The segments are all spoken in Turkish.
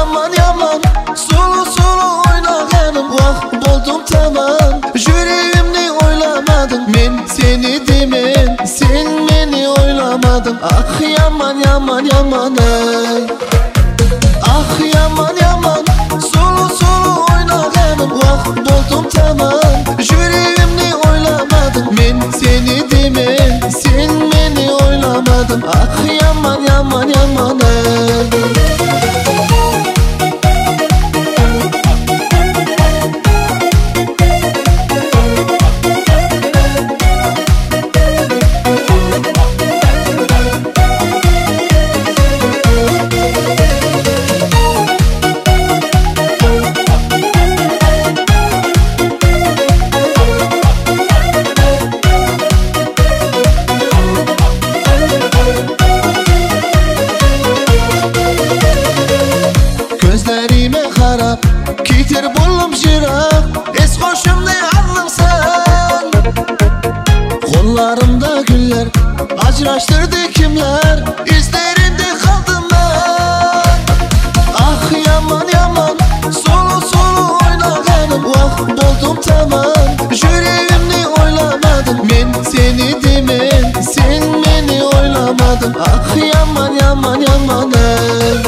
yaman yaman, sulu sulu oynağanım. Vah buldum tamam, yüreğimni oylamadın. Men seni demen, sen beni oylamadın. Ah yaman yaman yaman ey. Ah yaman yaman, sulu sulu oynağanım. Vah buldum tamam, yüreğimni oylamadın. Men seni demen, sen beni oylamadın. Ah yaman yaman yaman ey. Gözlerime harap, kitir buldum şirak. Es hoşumda aldın sen. Kollarımda güller, acılaştırdı kimler. İzlerinde kaldım ben. Ah yaman yaman, sulu sulu oynağanım. Vah buldum tamam, yüreğimni oylamadın. Men seni demen, sen beni oylamadın. Ah yaman yaman yaman ey.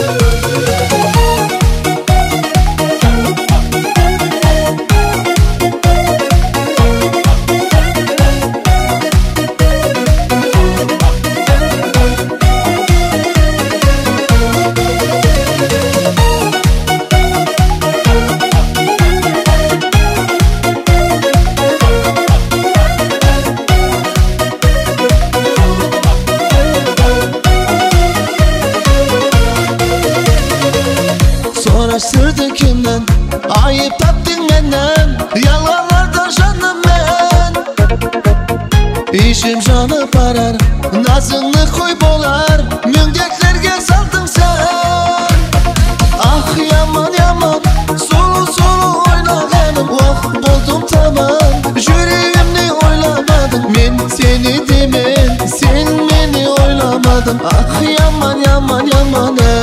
Soruşturdu kimden, ayıp tattın benden. Yalanlardan canım ben. İşim canı parar, nazını koy bolar. Mündeklerge saldın sen. Ah yaman yaman, sulu sulu oynağanım. Vah buldum tamam, yüreğimni oylamadın. Men seni demen, sen beni oylamadın. Ah yaman yaman yaman ey.